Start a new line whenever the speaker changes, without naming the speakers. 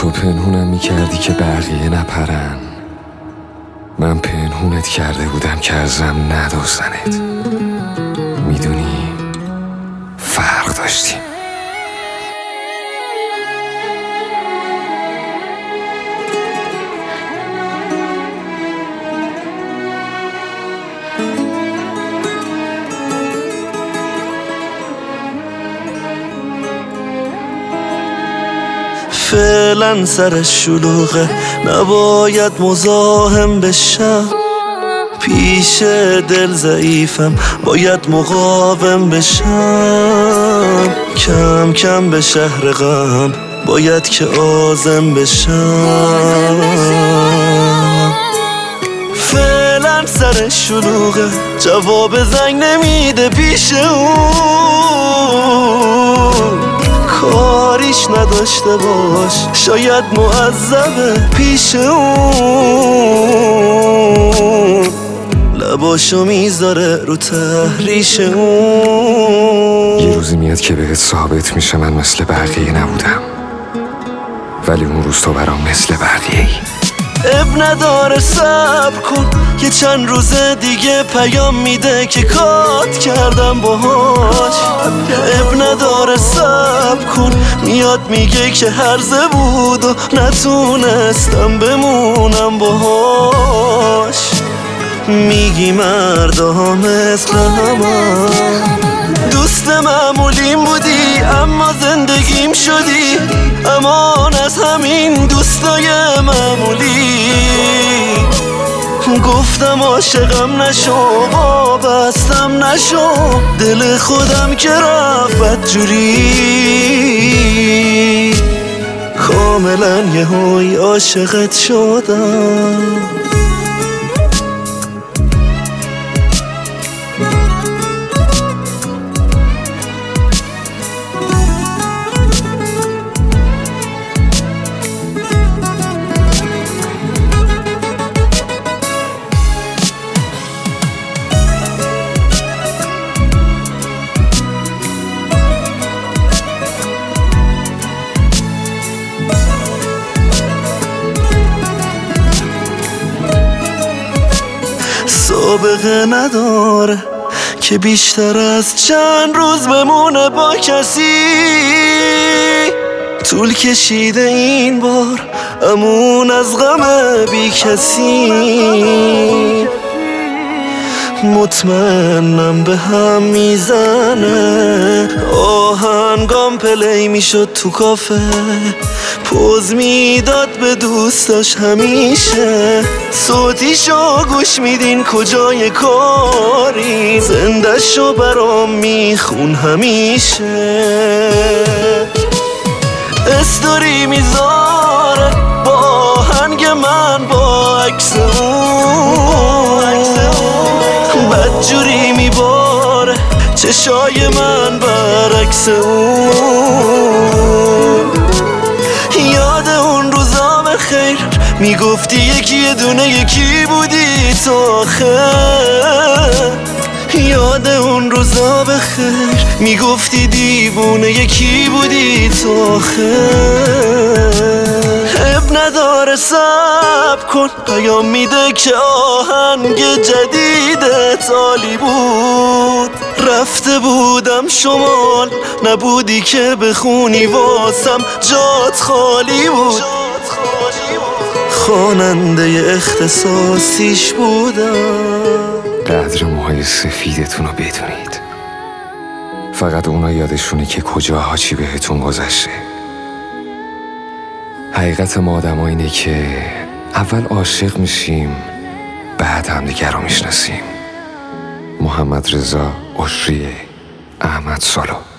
تو پنهونم میکردی که بقیه نپرن، من پنهونت کرده بودم که ازم ندوزنت. میدونی فرق داشتیم.
فعلا سرش شلوغه، نباید مزاحم بشم. پیش دل ضعیفم، باید مقاوم بشم. کم کم به شهر غم، باید که عازم بشم. فعلا سرش شلوغه، جواب زنگ نمیده پیش اون. کاریش نداشته باش، شاید معذبه پیش اون. لباشو میذاره رو تحریش اون.
یه روزی میاد که بهت ثابت میشه من مثل بقیه نبودم، ولی اون روز تو برام مثل بقیه ای.
اب نداره صبر کن، یه چند روز دیگه پیام میده که کات کردم باهاش. اب نداره صبر کن، میاد میگه که هرزه بود و نتونستم بمونم باهاش. میگی مردا مثل همه، دوست معمولیم بودی اما زندگیم شدی. امان از همین دوستای معمولی. گفتم عاشقم نشو، وابستم نشو، دل خودم که رفت بدجوری. کاملا یهویی عاشقت شدم. سابقه نداره که بیشتر از چند روز بمونه با کسی. طول کشیده این بار امون از غم بی کسی. مطمئنم به هم میزنه، آهنگام پلی میشد تو کافه. پوز میداد به دوستاش همیشه، صوتیشو گوش میدین کجای کاری. زنده شو برام میخون همیشه. استوری میذاره با آهنگ من با عکس اون. بدجوری میباره چشای من برعکس اون. یاد اون روزا بخیر، میگفتی یکی دونه یکی بودی تا آخر. یاد اون روزا بخیر، میگفتی دیوونه یکی بودی تا آخر. اب نداره صبر کن، پیام میده که آهنگ جدیدت عالی بود. رفته بودم شمال، نبودی که بخونی واسم جات خالی بود. خواننده اختصاصیش بودم.
قدر موهای سفیدتون رو بدونید، فقط اونا یادشونه که کجاها چی بهتون گذشته. حقیقت ما آدم اینه که اول عاشق میشیم، بعد همدیگر رو میشناسیم. محمد رضا عشریه، احمد سالو.